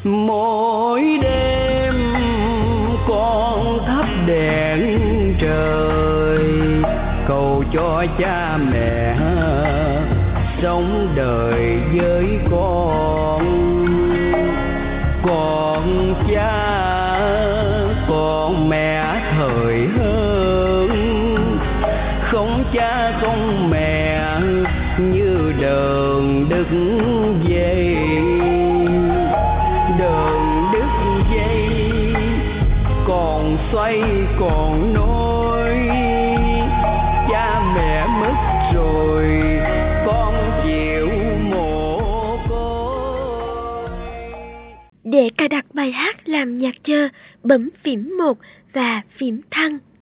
Mỗi đêm con thắp đèn trời, cầu cho cha mẹ sống đời với con. Con cha con mẹ thời hơn, không cha không mẹ như đường đứt dây. Đường đứt dây còn xoay còn nối, cha mẹ mất rồi con chịu mồ côi. Để cài đặt bài hát làm nhạc chờ, bấm phím 1 và phím thăng.